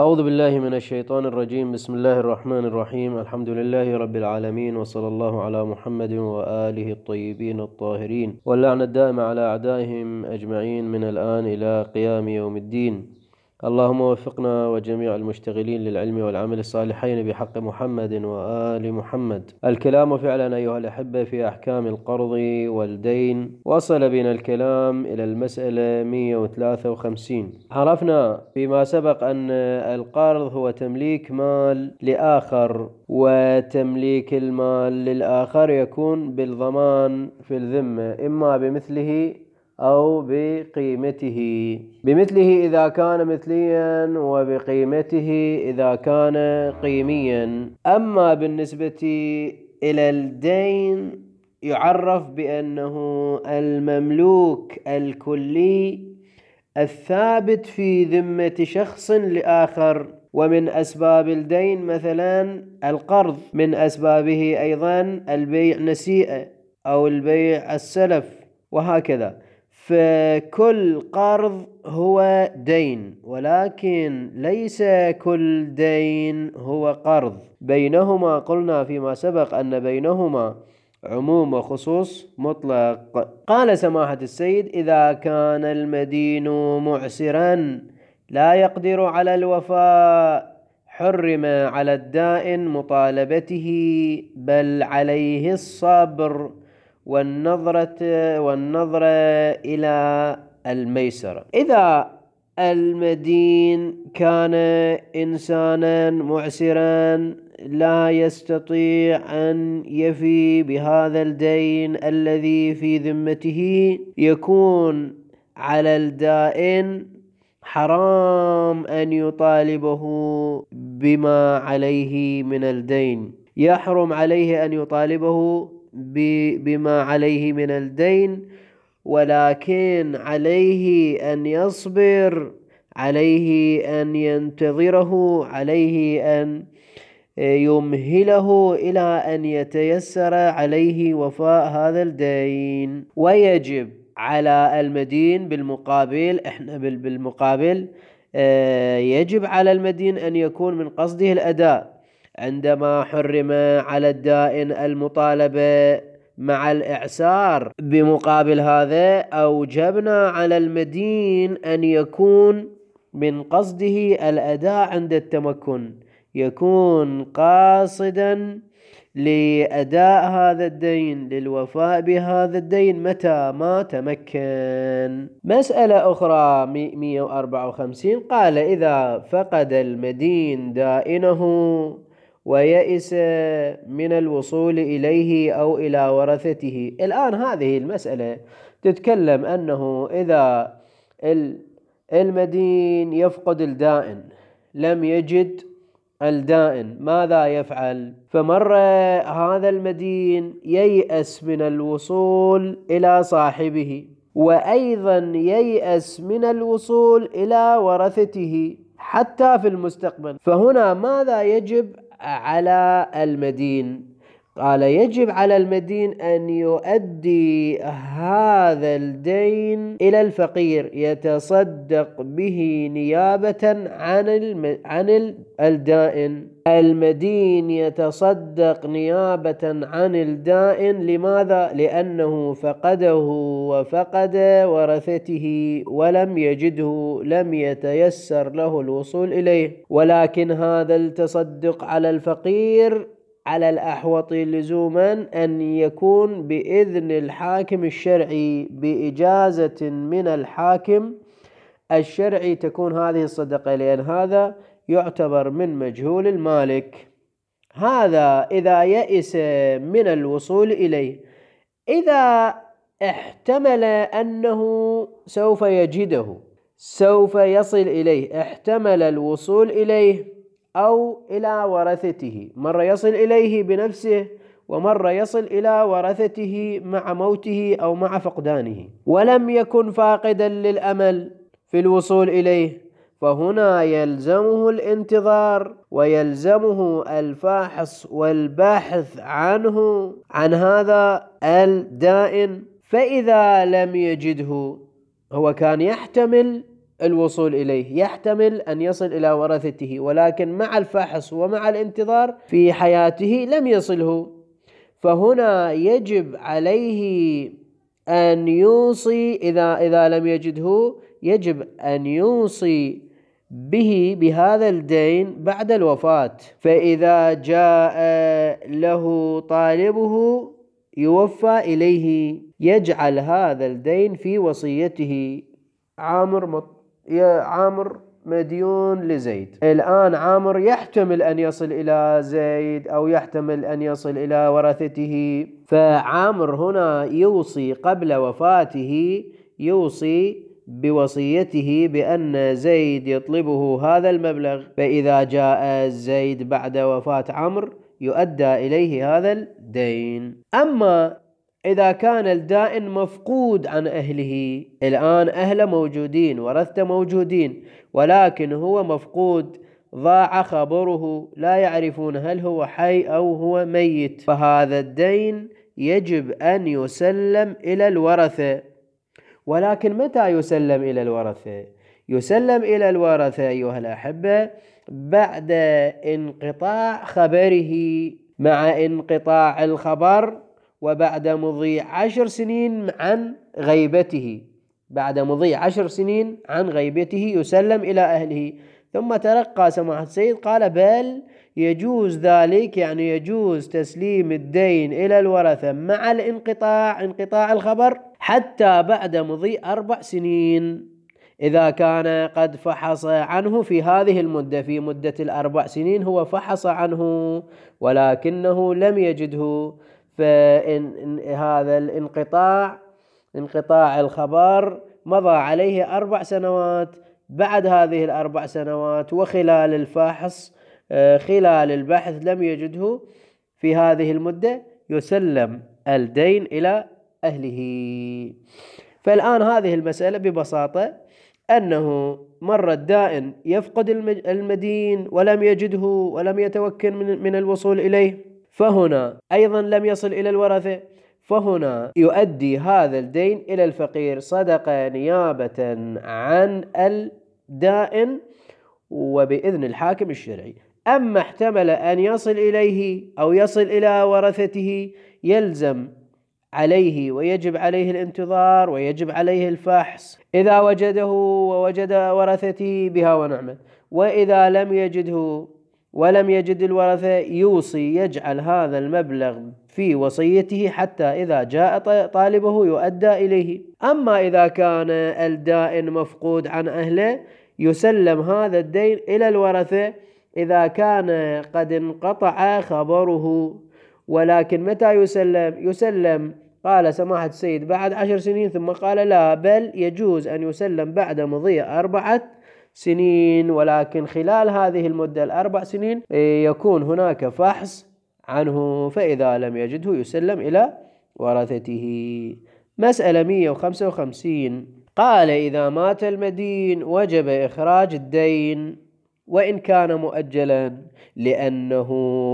أعوذ بالله من الشيطان الرجيم. بسم الله الرحمن الرحيم. الحمد لله رب العالمين، وصلى الله على محمد وآله الطيبين الطاهرين، واللعنة الدائمة على أعدائهم أجمعين من الآن إلى قيام يوم الدين. اللهم وفقنا وجميع المشتغلين للعلم والعمل الصالحين بحق محمد وآل محمد. الكلام فعلا أيها الأحبة في أحكام القرض والدين. وصل بنا الكلام إلى المسألة 153. عرفنا فيما سبق أن القرض هو تمليك مال لآخر، وتمليك المال للآخر يكون بالضمان في الذمة، إما بمثله أو بقيمته. بمثله إذا كان مثليا، وبقيمته إذا كان قيميا. أما بالنسبة إلى الدين يعرف بأنه المملوك الكلي الثابت في ذمة شخص لآخر. ومن أسباب الدين مثلا القرض، من أسبابه أيضا البيع نسيئة أو البيع السلف وهكذا. فكل قرض هو دين، ولكن ليس كل دين هو قرض. بينهما قلنا فيما سبق أن بينهما عموم وخصوص مطلق. قال سماحة السيد: إذا كان المدين معسرا لا يقدر على الوفاء حرم على الدائن مطالبته، بل عليه الصبر والنظرة إلى الميسرة. إذا المدين كان إنسانا معسرا لا يستطيع أن يفي بهذا الدين الذي في ذمته، يكون على الدائن حرام أن يطالبه بما عليه من الدين. يحرم عليه أن يطالبه بما عليه من الدين، ولكن عليه أن يصبر، عليه أن ينتظره، عليه أن يمهله إلى أن يتيسر عليه وفاء هذا الدين. ويجب على المدين بالمقابل يجب على المدين أن يكون من قصده الأداء. عندما حرم على الدائن المطالبة مع الإعسار، بمقابل هذا أوجبنا على المدين أن يكون من قصده الأداء عند التمكن، يكون قاصدا لأداء هذا الدين، للوفاء بهذا الدين متى ما تمكن. مسألة أخرى 154. قال: إذا فقد المدين دائنه ويئس من الوصول إليه أو إلى ورثته. الآن هذه المسألة تتكلم أنه إذا المدين يفقد الدائن، لم يجد الدائن، ماذا يفعل؟ فمر هذا المدين ييأس من الوصول إلى صاحبه، وأيضا ييأس من الوصول إلى ورثته حتى في المستقبل. فهنا ماذا يجب على المدين؟ قال: يجب على المدين أن يؤدي هذا الدين إلى الفقير، يتصدق به نيابة عن الدائن. المدين يتصدق نيابة عن الدائن. لماذا؟ لأنه فقده وفقد ورثته ولم يجده، لم يتيسر له الوصول إليه. ولكن هذا التصدق على الفقير على الأحوط لزوما أن يكون بإذن الحاكم الشرعي، بإجازة من الحاكم الشرعي تكون هذه الصدقة، لأن هذا يعتبر من مجهول المالك. هذا إذا يئس من الوصول إليه. إذا احتمل أنه سوف يجده، سوف يصل إليه، احتمل الوصول إليه أو إلى ورثته، مرة يصل إليه بنفسه، ومرة يصل إلى ورثته مع موته أو مع فقدانه، ولم يكن فاقدا للأمل في الوصول إليه، فهنا يلزمه الانتظار، ويلزمه الفحص والبحث عنه، عن هذا الدائن. فإذا لم يجده، هو كان يحتمل الوصول إليه، يحتمل أن يصل إلى ورثته، ولكن مع الفحص ومع الانتظار في حياته لم يصله، فهنا يجب عليه أن يوصي إذا لم يجده، يجب أن يوصي بهذا الدين بعد الوفاة. فإذا جاء له طالبه يوفى إليه، يجعل هذا الدين في وصيته. عامر مديون لزيد، الآن عامر يحتمل أن يصل إلى زيد أو يحتمل أن يصل إلى ورثته، فعامر هنا يوصي قبل وفاته، يوصي بوصيته بأن زيد يطلبه هذا المبلغ، فإذا جاء زيد بعد وفاة عمرو يؤدى إليه هذا الدين. أما إذا كان الدائن مفقود عن أهله، الآن أهله موجودين، ورثته موجودين، ولكن هو مفقود، ضاع خبره، لا يعرفون هل هو حي أو هو ميت، فهذا الدين يجب أن يسلم إلى الورثة. ولكن متى يسلم إلى الورثة؟ يسلم إلى الورثة أيها الأحبة بعد انقطاع خبره، مع انقطاع الخبر وبعد مضي 10 سنين عن غيبته. بعد مضي 10 سنين عن غيبته يسلم إلى أهله. ثم ترقى سماحة السيد قال بل يجوز ذلك، يعني يجوز تسليم الدين إلى الورثة مع انقطاع الخبر حتى بعد مضي 4 سنين، إذا كان قد فحص عنه في هذه المدة، في مدة 4 سنين هو فحص عنه ولكنه لم يجده، فإن هذا انقطاع الخبر مضى عليه 4 سنوات، بعد هذه 4 سنوات وخلال الفحص خلال البحث لم يجده في هذه المدة، يسلم الدين إلى أهله. فالآن هذه المسألة ببساطة أنه مر الدائن يفقد المدين ولم يجده ولم يتمكن من الوصول إليه، فهنا أيضا لم يصل إلى الورثة، فهنا يؤدي هذا الدين إلى الفقير صدقة نيابة عن الدائن وبإذن الحاكم الشرعي. أما احتمل أن يصل إليه أو يصل إلى ورثته، يلزم عليه ويجب عليه الانتظار ويجب عليه الفحص، إذا وجده ووجد ورثته بها ونعمة، وإذا لم يجده ولم يجد الورثة يوصي، يجعل هذا المبلغ في وصيته حتى إذا جاء طالبه يؤدى إليه. أما إذا كان الدائن مفقود عن أهله يسلم هذا الدين إلى الورثة إذا كان قد انقطع خبره. ولكن متى يسلم قال سماحة السيد بعد 10 سنين، ثم قال لا بل يجوز أن يسلم بعد مضي 4 سنين، ولكن خلال هذه المدة 4 سنين يكون هناك فحص عنه، فإذا لم يجده يسلم إلى ورثته. مسألة 155 قال إذا مات المدين وجب إخراج الدين وإن كان مؤجلا، لأنه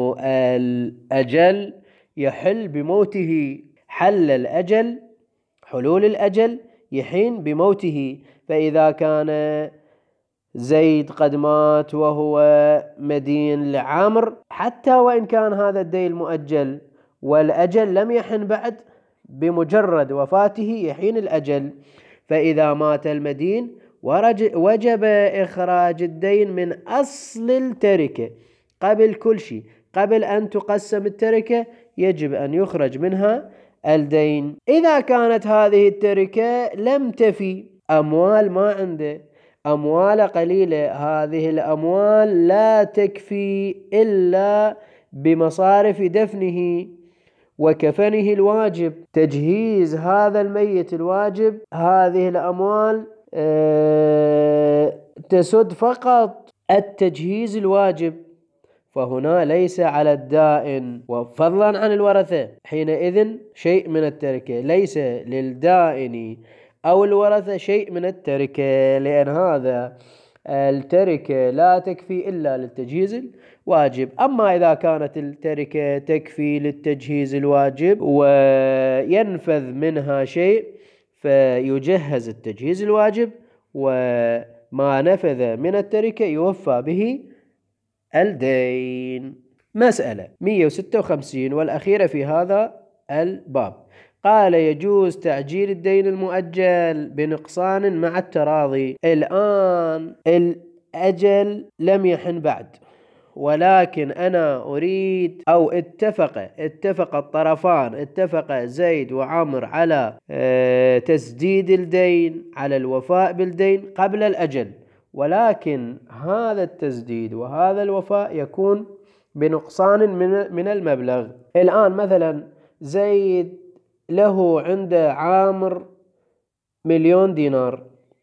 الأجل يحل بموته، حلول الأجل يحين بموته. فإذا كان زيد قد مات وهو مدين لعمر، حتى وإن كان هذا الدين مؤجل والأجل لم يحن بعد، بمجرد وفاته يحين الأجل. فإذا مات المدين وجب إخراج الدين من أصل التركة قبل كل شيء، قبل أن تقسم التركة يجب أن يخرج منها الدين. إذا كانت هذه التركة لم تفي، أموال ما عنده، أموال قليلة، هذه الأموال لا تكفي إلا بمصارف دفنه وكفنه الواجب، تجهيز هذا الميت الواجب، هذه الأموال تسد فقط التجهيز الواجب، فهنا ليس على الدائن وفضلا عن الورثة حينئذ شيء من التركة، ليس للدائن أو الورثة شيء من التركة، لأن هذا التركة لا تكفي إلا للتجهيز الواجب. أما إذا كانت التركة تكفي للتجهيز الواجب وينفذ منها شيء فيجهز التجهيز الواجب ما نفذ من التركة يوفى به الدين. مسألة 156 والأخيرة في هذا الباب. قال يجوز تعجيل الدين المؤجل بنقصان مع التراضي. الآن الأجل لم يحن بعد، ولكن أنا أريد، أو اتفق الطرفان، اتفق زيد وعمر على تسديد الدين، على الوفاء بالدين قبل الأجل، ولكن هذا التسديد وهذا الوفاء يكون بنقصان من المبلغ. الآن مثلا زيد له عند عامر 1,000,000 دينار،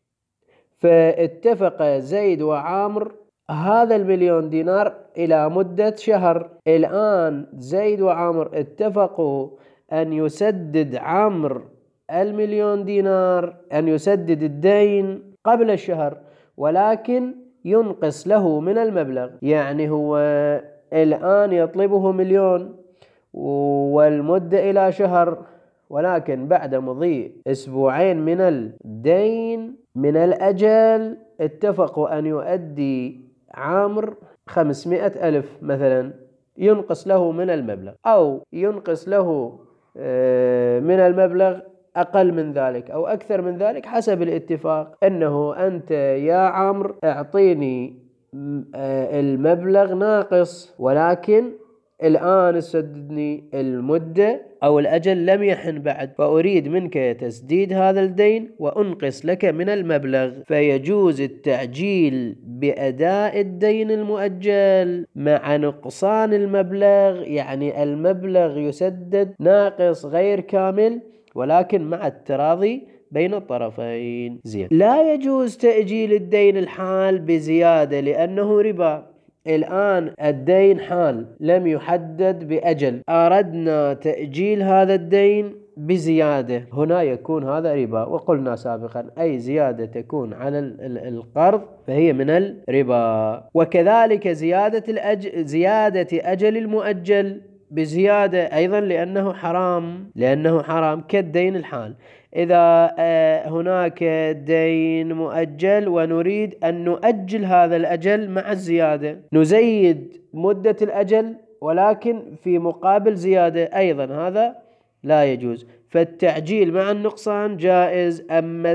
فاتفق زيد وعامر هذا 1,000,000 دينار إلى مدة شهر. الآن زيد وعامر اتفقوا أن يسدد عامر 1,000,000 دينار، أن يسدد الدين قبل الشهر، ولكن ينقص له من المبلغ. يعني هو الآن يطلبه 1,000,000 والمدة إلى شهر، ولكن بعد مضي 2 من الدين من الأجل اتفقوا أن يؤدي عامر 500,000 مثلا، ينقص له من المبلغ، أو ينقص له من المبلغ أقل من ذلك أو أكثر من ذلك حسب الاتفاق. أنه أنت يا عمرو أعطيني المبلغ ناقص، ولكن الآن سددني المدة أو الأجل لم يحن بعد، فأريد منك تسديد هذا الدين وأنقص لك من المبلغ. فيجوز التعجيل بأداء الدين المؤجل مع نقصان المبلغ، يعني المبلغ يسدد ناقص غير كامل، ولكن مع التراضي بين الطرفين. زين. لا يجوز تأجيل الدين الحال بزيادة لأنه ربا. الآن الدين حال لم يحدد بأجل، أردنا تأجيل هذا الدين بزيادة، هنا يكون هذا ربا. وقلنا سابقا أي زيادة تكون على القرض فهي من الربا. وكذلك زيادة أجل المؤجل بزيادة أيضا لأنه حرام كالدين الحال. إذا هناك دين مؤجل ونريد أن نؤجل هذا الأجل مع الزيادة، نزيد مدة الأجل ولكن في مقابل زيادة، أيضا هذا لا يجوز. فالتعجيل مع النقصان جائز، أما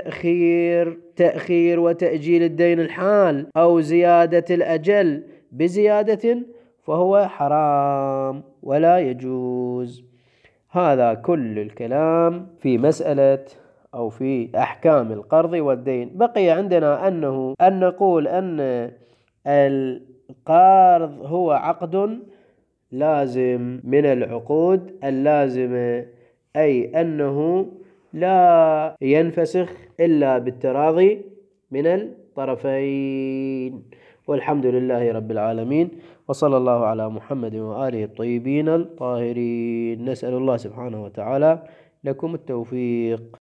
تأخير وتأجيل الدين الحال أو زيادة الأجل بزيادة فهو حرام ولا يجوز. هذا كل الكلام في مسألة أو في أحكام القرض والدين. بقي عندنا أن نقول أن القرض هو عقد لازم من العقود اللازمة، أي أنه لا ينفسخ إلا بالتراضي من الطرفين. والحمد لله رب العالمين، وصلى الله على محمد وآله الطيبين الطاهرين. نسأل الله سبحانه وتعالى لكم التوفيق.